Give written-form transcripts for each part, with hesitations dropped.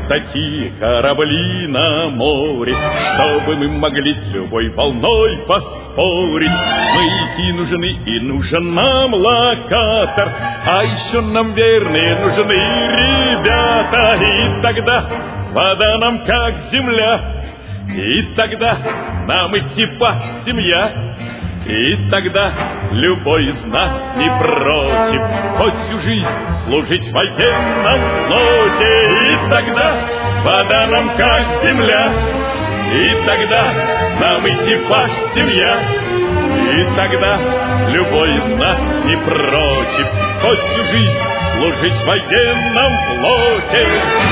такие корабли на море, чтобы мы могли с любой волной поспорить. Маяки нужны и нужен нам локатор, а еще нам верные нужны ребята. И тогда вода нам как земля, и тогда нам экипаж семья. И тогда любой из нас не против хоть всю жизнь служить в военном флоте. И тогда вода нам как земля, и тогда нам экипаж семья. И тогда любой из нас не против хоть всю жизнь служить в военном флоте.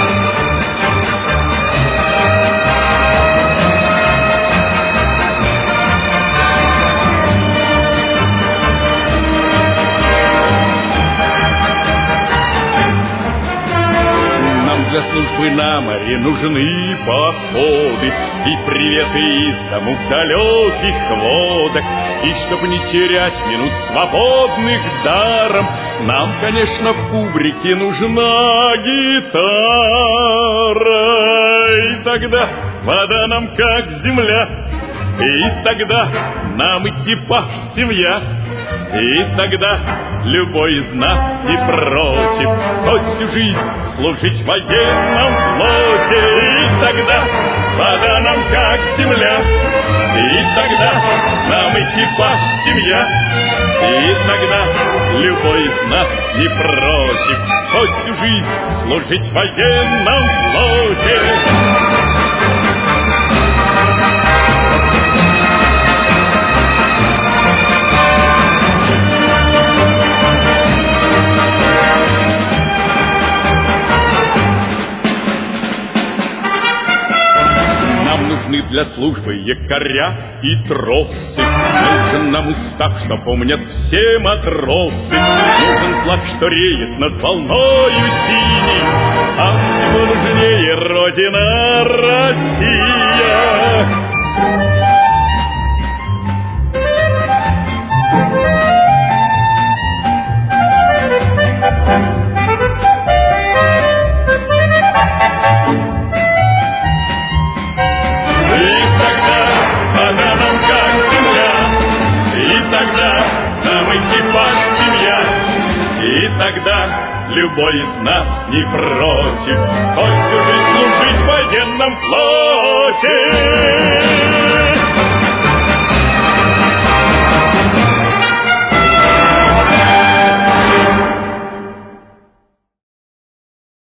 Для службы на море нужны походы и приветы из дому в далеких водах. И чтобы не терять минут свободных даром, нам, конечно, в кубрике нужна гитара. И тогда вода нам как земля, и тогда нам экипаж семья. И тогда любой из нас не против хоть всю жизнь служить в военном флоте. И тогда вода нам как земля, и тогда нам экипаж семья. И тогда любой из нас не против хоть всю жизнь служить в военном флоте. Для службы якоря и тросы. Нужен нам устав, что помнят все матросы. Нужен флаг, что реет над волною синей. А всего нужнее Родина Россия. Тогда любой из нас не против хоть всю жизнь служить в военном флоте.